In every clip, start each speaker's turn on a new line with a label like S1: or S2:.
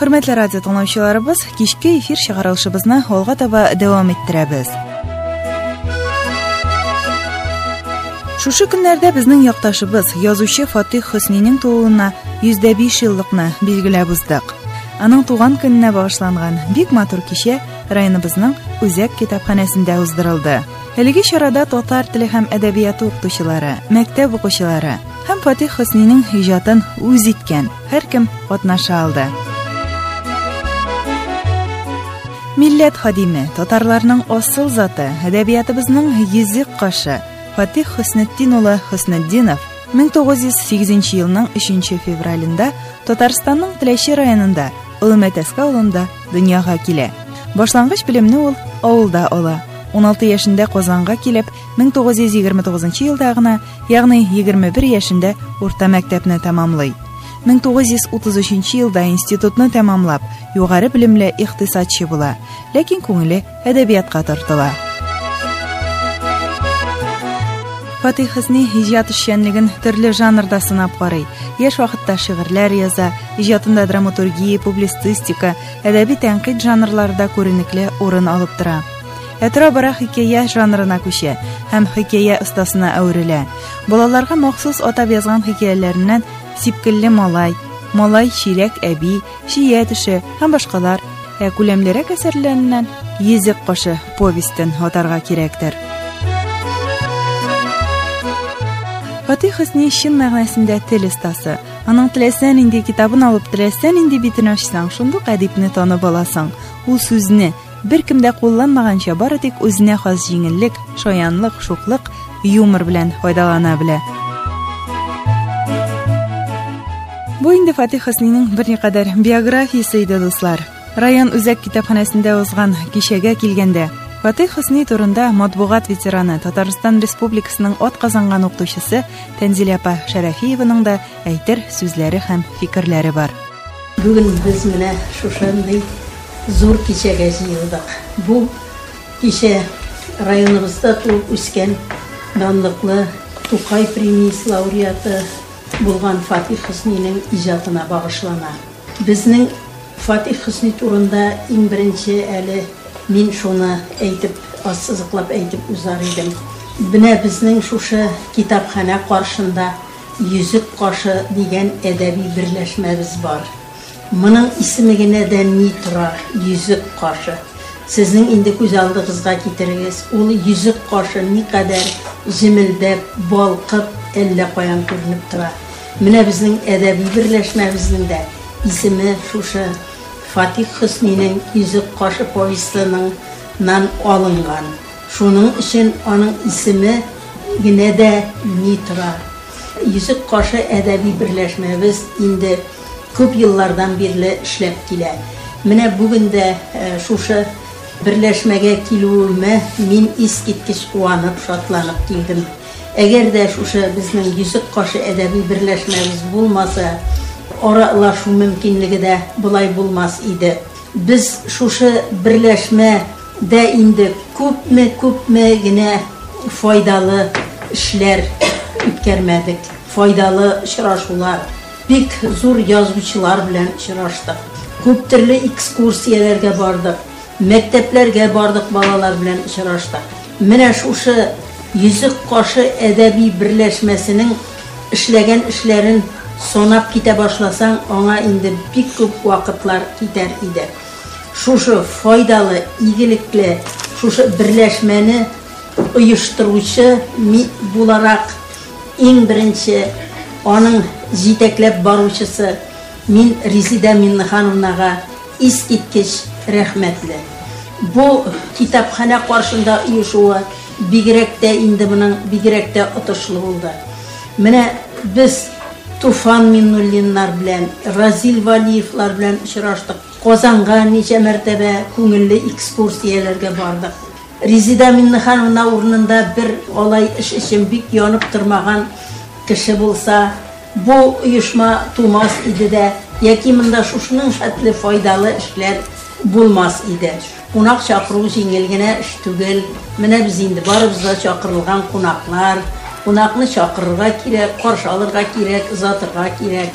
S1: Hürmetli radyo dinləyicilərimiz, kişki efir çağırılışımızı olğa taба devam ettirəbiz. Şuşu günlərdə bizning yaqtaşımız yazıcı Fatih Hüsninin doğumuna 105 yıllıqni belgilab uzdıq. Onun tuğan gününə bağışlanğan bik matur kişi rayonimizning Özək kitapxonasında uzdırıldı. Әлеге şarada татар тілі һәм әдәбияты укытучылары, мәктәп укучылары һәм Fatih Hüsнинең иҗатын үз иткән һәркем катнаша алды. Милләт хадиме, татарларның асыл заты, әдәбиятыбызның йөзек кашы Fatih Hüsnетдин улы Hüснетдинов 1908 елның 3 февралендә Татарстанның Теләче районында, Улымәтәскә авылында дөньяга килә. Башлангыч белемне ул авылда ала. 16 яшендә Казанга килеп, 1929 елда гына, ягъни 21 яшендә урта мәктәпне тәмамлый. 1933 елда институтны тәмамлап, югары белемле икътисадчы була, ләкин күңеле әдәбиятка тартыла. Fatih Hüsni иҗат эшчәнлеген төрле жанрда сынап карый. Яшь вакытта шигырьләр яза, иҗатында драматургия, публицистика, әдәби тәнкыйть жанрларында күренекле урын алып тора. Әтра-бара хикәя жанрына күчә һәм хикәя остасына әверелә. Балаларга махсус атап язган хикәяләреннән Сипкелле малай, Малай чиләк әби, Шия төше һәм башкалар күләмлерәк әсәрләреннән Йөзек кашы повестен атарга кирәктер. Fatih Hüsni шин мәгънәсендә тел остасы. Аның теләсән инде китабын алып, теләсән инде битен ачсаң, шундук әдипне танып аласың. Ул сүзне беркемдә кулланмаганча бары тик үзенә хас җиңеллек, шаянлык, шуклык, юмор белән файдалана белә. Бу инде Fatih Hüsниның берникадәр биографиясе иде, дуслар. Район Үзәк китапханасында узган кичәгә килгәндә Fatih Hüsni турында матбугат ветераны, Татарстан Республикасының атказанган укытучысы Тәнзилә апа Шәрәфиеваның да әйтер сүзләре һәм фикерләре бар.
S2: Бүген без менә шушындый зур кичәгә җыелдык. Бу кичә районыбызда туып үскән данлыклы Тукай премиясе лауреаты булган Fatih Hüsниның иҗатына багышлана. Безнең Fatih Hüsни турында иң беренче әле мин шуны әйтеп, ассызыклап әйтеп узар идем. Менә безнең шушы китапхана каршында Йөзек кашы дигән әдәби берләшмәбез бар. Моның исеме генә дә ни тора, Йөзек кашы. Сезнең инде күз алдыгызга китерегез, ул Йөзек кашы никадәр җимелдәп, балкып, әллә каян күренеп тора. Менә безнең әдәби берләшмәбезнең дә исеме шушы Fatih Hüsniның Йөзек кашы повестеннән алынган. Шуның өчен аның исеме генә дә ни тора. Йөзек кашы әдәби берләшмәбез инде күп еллардан бирле эшләп килә. Менә бүген дә шушы берләшмәгә килүемә мин искиткеч куанып, шатланып килдем. Әгәр дә шушы безнең Йөзек кашы әдәби берләшмәбез булмаса, аралашу мөмкинлеге дә булай булмас иде. Без шушы берләшмәдә инде күпме генә файдалы эшләр үткәрмәдек. Файдалы очрашулар, бик зур язучылар белән очраштык. Күп төрле экскурсияләргә бардык, мәктәпләргә бардык, балалар белән очраштык. Менә шушы Йөзек кашы әдәби берләшмәсенең эшләгән эшләрен санап китә башласаң, аңа инде бик күп вакытлар китәр иде. Шушы файдалы, игелекле, шушы берләшмәне оештыручы буларак иң беренче аның җитәкләп баручысы мин Резида Миннехановнага искиткеч рәхмәтле. Бу китапхана каршында оешуы бигрәк тә инде моның бигрәк тә отышлы булды. Менә без Туфан Миннуллиннар белән, Разил Валиевлар белән очраштык. Казанга ничә мәртәбә күңелле экскурсияләргә бардык. Резида Миннехановна урынында бер алай эш өчен бик янып тормаган кеше булса, бу оешма тумас иде дә, яки монда шушының хәтле файдалы эшләр булмас иде. Кунак чакыру җиңел генә эш түгел. Менә без инде барыбыз да чакырылган кунаклар. Кунакны чакырырга кирәк, каршы алырга кирәк, озатырга кирәк.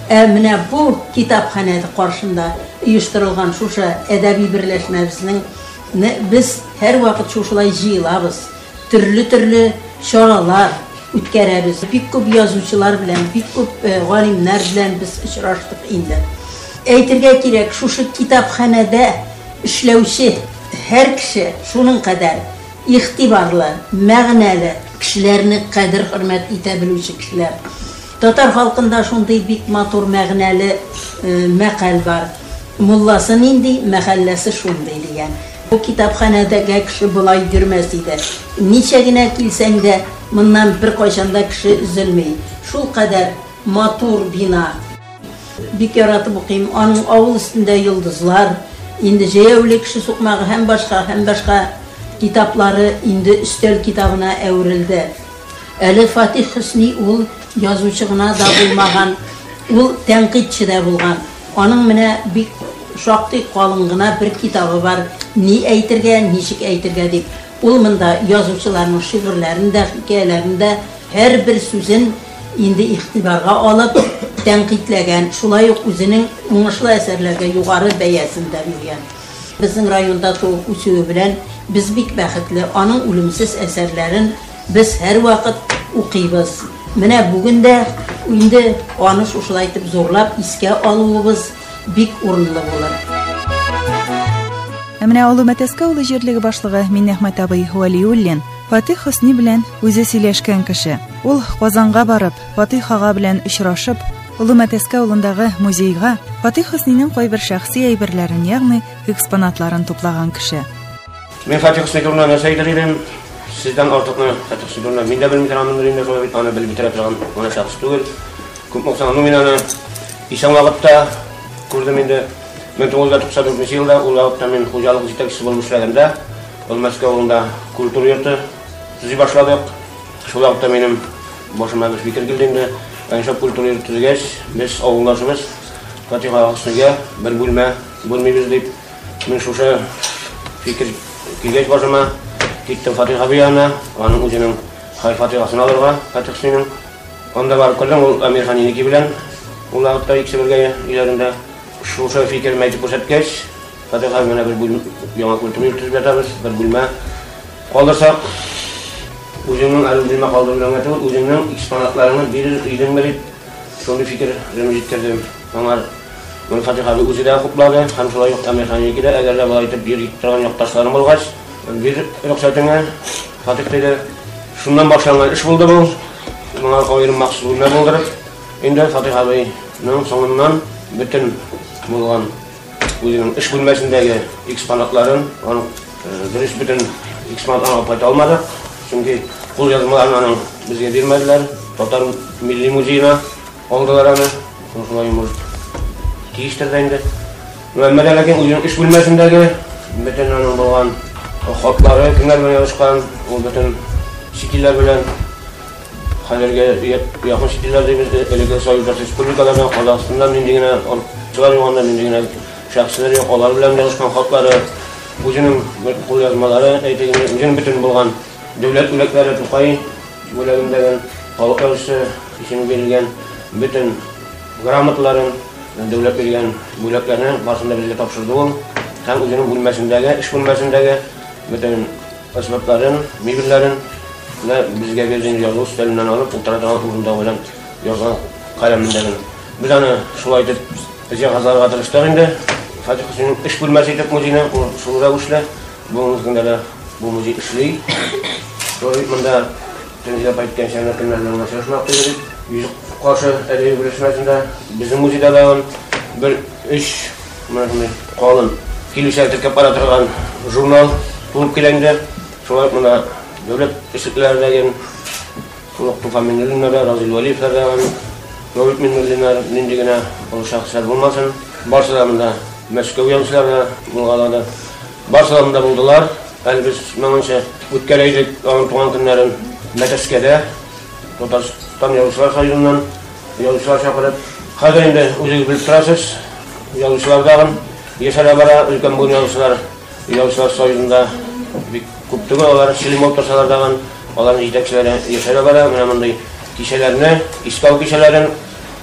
S2: Менә бу китапханәдә каршында оештырылган шушы әдәби берләшмәбезнең без һәр вакыт шушылай җыелабыз. Төрле чаралар үткәрәбез. Бик күп язучылар белән, бик күп галимнәр белән без очраштык инде. Әйтергә кирәк, шушы китапханәдә эшләүче һәр кеше шуның кадәр игътибарлы, мәгънәле кешеләрне кадер-хөрмәт итә белүче кешеләр. Татар халкында шундый бик матур мәгънәле мәкаль бар. Мулласы нинди, мәхәлләсе шундый дигән. Бу китапханәдәге кеше булай йөрмәс иде. Ничә генә килсәң дә, моннан бер кайчанда кеше üzülмәй. Шул кадәр матур бина. Бик яратып укыйм. Аның авыл өстендә йолдызлар, инде җәяүле кеше сукмагы һәм башка китаплары инде өстәл китабына әверелде. Әле Фатих Хөсни ул язучы гына да булмаган, ул тәнкыйтьче дә булган. Аның менә бик шактый калын гына бер китабы бар. Ни әйтергә, ничек әйтергә дип. Ул монда язучыларның шигырьләрендә, хикәяләрендә һәр бер сүзен инде игътибарга алып тәнкыйтьләгән. Шулай ук үзенең уңышлы әсәрләргә югары бәясен дә биргән. Безнең районда туып үсүе белән без бик бәхетле. Аның үлемсез әсәрләрен без һәр вакыт укыйбыз. Менә бүген дә инде аны шушылай итеп зурлап искә алуыбыз бик урынлы булыр.
S1: Менә Олы Мәтәскә улы җирлеге башлыгы Миннәхмәт абый Вәлиуллин Фатих Хөсни белән үзе сөйләшкән кеше. Ул Казанга барып, Фатих ага белән очрашып, Олы Мәтәскә улындагы музейга Фатих Хөснинең кайбер шәхси әйберләрен, ягъни экспонатларын туплаган кеше.
S3: Мен Фатих Хөсни турында нәрсә әйтер идем? Сездән артыкны Фатих Хөсни турында мин дә белми торам, инде шулай бит аны белеп бетерә торган ана шәхес түгел. Күп мөселман мин аны исән вакытта күрдем инде. 1994 елда ул вакытта мен хуҗалык җитәкчесе булып эшләгәндә, ул Мәскәү авылында культура йорты төзи башладык. Шул вакытта минем башыма бер фикер килде инде. Әншә культура йорты төзегәч, без авылдашыбыз Фатих агасыга бер бүлмә булмыйбыз дип, мен шушы фикер килгәч башыма киттем Фатих абыяна, аның үзенең Фатихасын алырга, Фатих Хөснинең. Анда барып күрдем, ул Американники белән ул вакытта икесе бергә иләрендә шушы фикер мәйтеп күрсәткәч, Фатих абыяна бер бүлмә яңа культура йорты төзеп ятабыз, бер бүлмә калдырсак, үзенең бүлмә калдырган түгел, үзенең экспонатларны бирер идем дип, шундый фикер җиткердем. Аңар мен Фатих абый үзе дә хуплады, һәм шулай ук Американники дә, әгәр дә болай итеп йөреп торган якташларым булгач, бир рөхсәтеңә Фатих диде. Шуннан башланган эш булды бу. Моңа аерым махсус бүлмә булдырып, инде Фатих абыйның соңыннан бөтен булган үзенең эш бүлмәсендәге экспонатларын, аның дөрес бөтен экспонатларын алып кайта алмадык. Чөнки кул язмаларын аның безгә бирмәделәр. Татар милли музеена алдылар аны. Шулай может тиештирде инде. Мәгълүмат ләкин үзенең эш бүлмәсендәге бөтен аның булган хатлары, кемнәр белән язышкан, ул бөтен шикилләр белән хәзергә якын шикилләр дибез, әлеге Союз Республикаларында, Казакстаннан нинди генә алып юганда нинди генә шәхесләр юк, алар белән язышкан хатлары, үзенең кул язмалары, әйтегез, үзенең бөтен булган дәүләт бүләкләре, Тукай бүләгендәге халык язучысы исеме бирелгән бөтен грамоталарын, дәүләт биргән бүләкләрне барсын да безгә тапшырды ул. Һәм үзенең бүлмәсендәге, эш бүлмәсендәге бөтен әсбапларын, мебельләрен безгә биргән язу өстәленнән алып, утыра торган урында белән язган каләмендәге. Без аны шулай итеп җиһазларга тырыштык инде. Фатих Хөснинең эш бүлмәсе итеп музейны шул рәвешле бүгенге көндә дә бу музей эшли. Монда төнләп әйткән шәһәрләрнең мәсьәләсенә килдек. Йөзек каршы әдәби берләшмәсендә безнең музейда да бер эш калын килүчеләр теркәп бара торган журнал булып килгәндә, шулай монда дәүләт эшлекләрдәге Туфан Миннәлиннәр, Разил Вәлиевләр, Роберт Миннәлиннәр, нинди генә ул шәхесләр булмасын. Барысы да монда Мәскәү язучылары булгалады. Барысы да монда булдылар. Әле без моңынча үткән идек аның туган көннәрен Мәтәскәдә, Татарстан Язучылар союзыннан язучылар чакырып. Хәзер инде үзегез белеп торасыз, язучылар дагы яшәрә бара, өлкән бу язучылар союзында бик күп түгел, алар Шилимов торсалар дагы, аларның җитәкчеләре яшәрә бара. Менә мондай кичәләрне, искау кичәләрен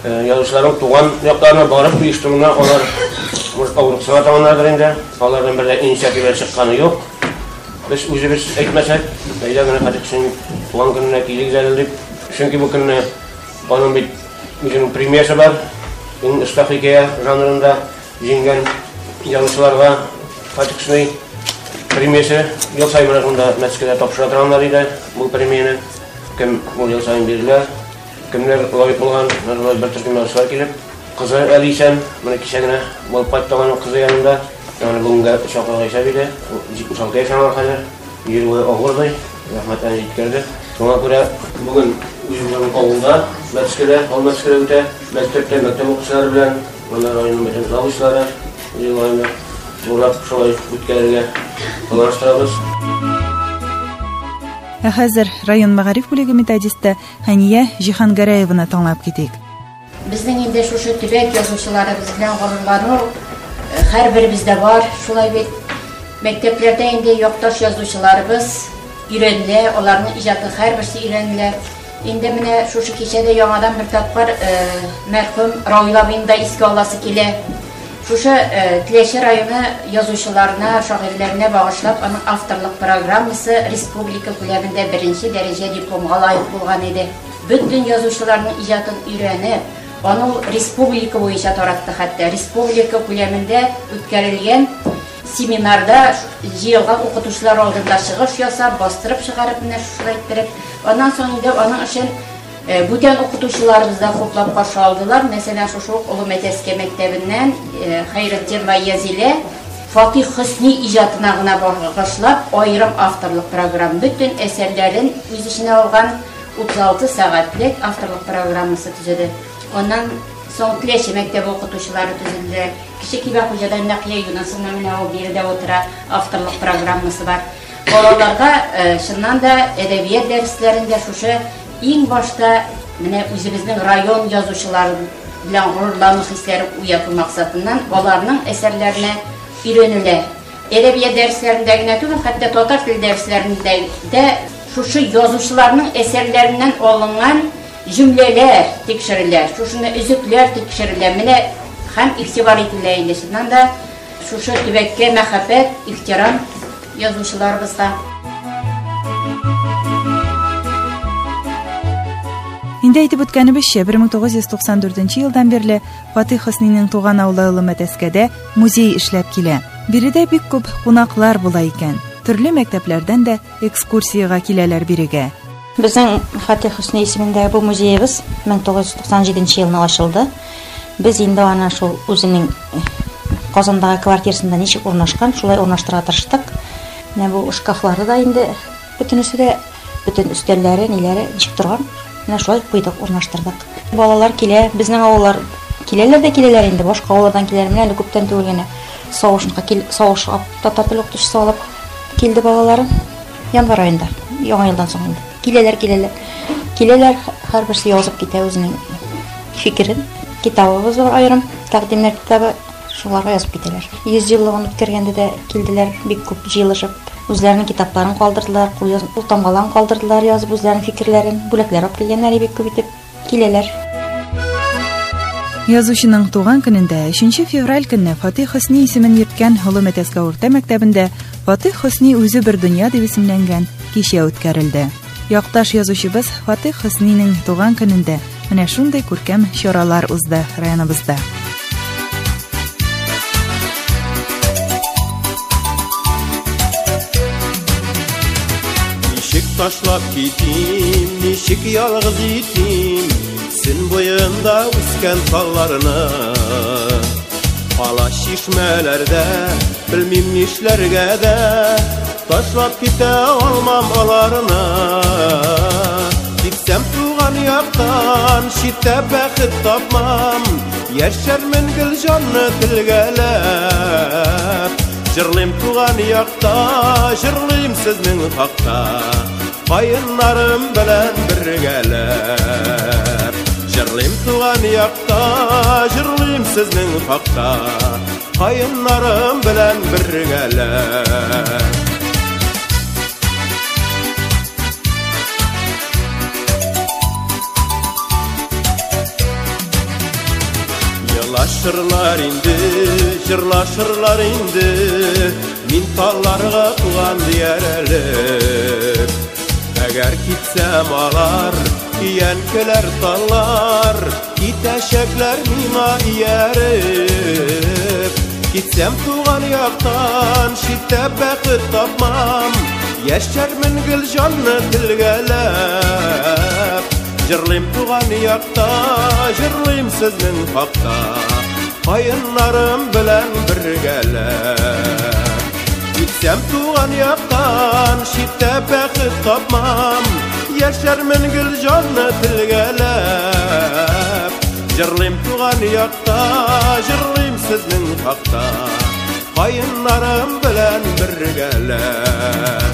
S3: Yazıçıların tuğan yaplarına barıp uyuşturduğuna onlar Avrupa tavanlardır indi. Onlardan bir de inisiyatifler çıkanı yok. Biz özümüz etmesek, neyden gene Fatih tuğan gününe iyilik güzellik. Çünkü bu gününe onun bir premiyesi var. Onun ıslak hikaye janrında jingen yazıçılarga Fatih premiyesi yıl sayımlarında Meksike'de topşıratıranlarıydı. Bu premiyeni kim bu yıl sayım verirler. Kimler layık olgan, bir türkü yazıçılar gelip kızı Alisen, bunu kişegine bolup qaytlagan kızı yanında. Yani bunga şoqqa yaşabıydı. 76 yaşam var hazır. Yeri oğurday. Rahmatdan yetkirdi. Ona göre bugün özümüzün oğulda Meksike'de öte, mektepte mektep okuçuları bilen, onlar oyunun bütün zavuşları, yıl oyunda zorlap şolay bütkelerge dolaştırabız.
S1: Hazır район мәгариф бүлеге методисты Хания Жиһангараеваны тыңлап китик.
S4: Безнең инде шушы төбәк язучыларыбыз белән горурлану һәрбер бездә бар. Шулай бит мәктәпләрдә инде якташ язучыларыбыз өйрәнелә, аларның иҗаты һәрберсе өйрәнелә. Инде менә шушы кичәдә яңадан бер тапкыр мәрхүм Равил абыйны да искә аласы килә. Шушы Теләче районы язучыларына, шагыйрьләренә багышлап, аның авторлык программасы республика күләмендә 1нче дәрәҗә дипломга лаек булган иде. Бөтен язучыларның иҗатын өйрәнеп, аны республика буенча таратты, хәтта республика күләмендә үткәрелгән семинарда җыелган укытучылар алдында чыгыш ясап, бастырып чыгарып, менә шулай иттереп, аннан соң инде аның өчен бүтән укытучыларыбыз да хуплап каршы алдылар. Мәсәлән, шушы Улы Мәтәскә мәктәбеннән Хәйретдин Баязилә Фатих Хөсни иҗатына гына багышлап, аерым авторлык программа, бүтән әсәрләрен үз иченә алган 36 сәгатьлек авторлык программасы төзеде. Аннан соң Теләче мәктәбе укытучылары төзелде. Кичә Кибахуҗадан Нәкия Юнасының менә ул биредә утыра авторлык программасы бар. Балаларга шуннан да әдәбият дәресләрендә шушы иң башта менә үзебезнең район язучылары белән горурлану хисләре уяту максатыннан аларның әсәрләренә өйрәнелә. Әдәбият дәресләрендә генә түгел, хәтта татар тел дәресләрендә дә шушы язучыларның әсәрләреннән алынган җөмләләр тикшерелә, шушыны өзекләр тикшерелә. Менә һәм игътибар ителә инде. Шуннан да шушы төбәккә мәхәббәт, ихтирам язучыларыбызга.
S1: Инде әйтеп үткәнебезчә, 1994 елдан бирле Фатих Хөснинең туган авылы Улы Мәтәскәдә музей эшләп килә. Биредә бик күп кунаклар була икән. Төрле мәктәпләрдән дә экскурсиягә киләләр бирегә.
S5: Безнең Фатих Хөсни исемендәге бу музейыбыз 1997 елда ачылды. Без инде аны шул үзенең Казандагы квартирасында ничек урнашкан, шулай урнаштыра тырыштык. Менә бу шкафлары да инде бөтенесе дә, бөтен өстәлләре, ниләре ничек торган. Менә шулай куйдык, урнаштырдык. Балалар килә, безнең авыллар киләләр инде, башка авыллардан киләләр. Менә әле күптән түгел генә савышка татар теле укытучысы алып килде балаларын. Январь аенда, яңа елдан соң инде. Киләләр, һәрберсе язып китә үзенең фикерен. Китабыбыз бар аерым, тәкъдимнәр китабы, шуларга язып китәләр. 100 еллыгын үткәргәндә дә килделәр, бик күп җыелышып. Үзләренең китапларын калдырдылар, култамгаларын калдырдылар, язып үзләренең фикерләрен, бүләкләр алып килгәннәр бик күп итеп киләләр.
S1: Язучының туган көнендә 3 февраль көнне Фатих Хөсни исемен йөрткән Улы Мәтәскә урта мәктәбендә Фатих Хөсни үзе бер дөнья дип исемләнгән кичә үткәрелде. Якташ язучыбыз Фатих Хөснинең туган көнендә менә шундый күркәм чаралар узды районыбызда.
S6: Taşlap gittim, nişik yalğız itim, Sin boyunda üsken tallarına. Ala şişmelerde, bilmim nişlerge de, Taşlap gite almam alarına. Diksem tuğan yaktan, şitte bəxit tapmam, Yerşermin gül canlı tilgelep, Jırlıyım tuğan yakta, jırlıyım sizmin hakta, Qayınlarım bilen birgeler. Jırlıyım tuğan yakta, jırlıyım sizmin hakta, Qayınlarım bilen birgeler. Жырлашырлар инде, жырлашырлар инде, мин талларга туган диярелеп. Әгәр китсәм алар, иянкеләр таллар, китәчәкләр миңа ияреп. Китсәм туган яктан, читтә бәхет тапмам, яшәрмен гел җанны телгәләп. Җырлыйм туган якта, җырлыйм сезнең хакта, каеннарым белән бергәләп. Китсәм туган яктан, читтә бәхет тапмам, яшәрмен гел җанны телгәләп. Җырлыйм туган якта, җырлыйм сезнең хакта, каеннарым белән бергәләп.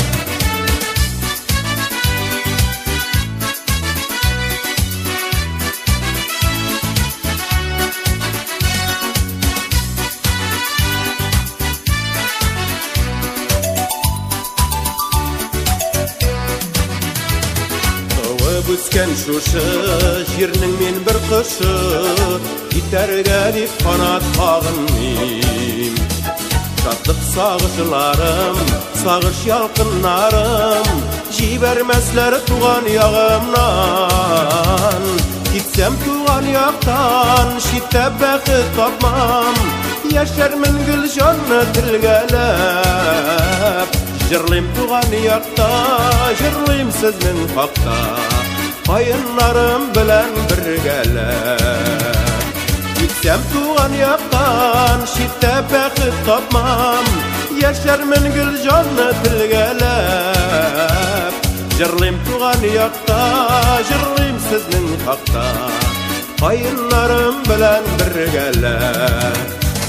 S6: Үскән шушы җирнең мин бер кышы, китәргә дип канат кагынмыйм. Шатлык сагышларым, сагыш ялкыннарым, җибәрмәсләр туган ягымнан. Китсәм туган яктан, читтә бәхет тапмам, яшәрмен гел җанны телгәләп. Җырлыйм туган якта, җырлыйм сезнең хакта, каеннарым белән бергәләп. Китсәм туган яктан, читтә бәхет тапмам, яшәрмен гел җанны телгәләп. Җырлыйм туган якта, җырлыйм сезнең хакта, каеннарым белән бергәләп.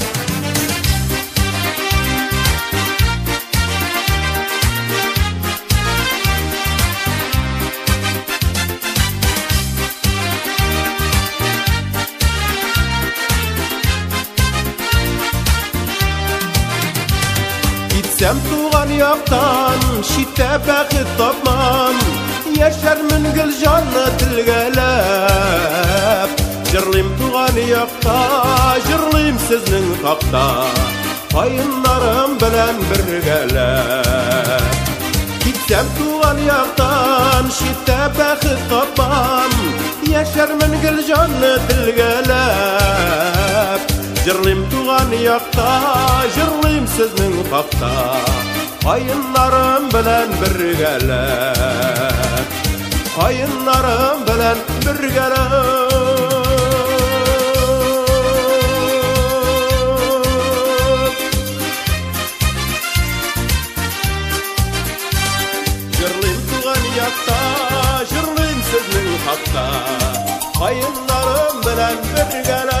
S6: Китсәм туган яктан, читтә бәхет тапмам, яшәрмен гел җанны телгәләп. Җырлыйм туган якта, җырлыйм сезнең хакта, каеннарым белән бергәләп. Китсәм туган яктан, читтә бәхет тапмам, яшәрмен гел җанны телгәләп. Җырлыйм туган якта, җырлыйм сезнең хакта, каеннарым белән бергәләп. Каеннарым белән бергәләп. Җырлыйм туган якта, җырлыйм сезнең хакта, каеннарым белән бергәләп.